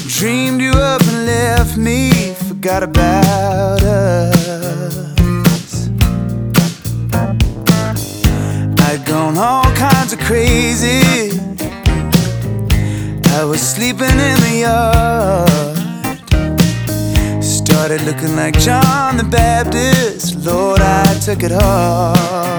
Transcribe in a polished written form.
Dreamed you up and left me, forgot about us. I'd gone all kinds of crazy. I was sleeping in the yard. Started looking like John the Baptist. Lord, I took it hard.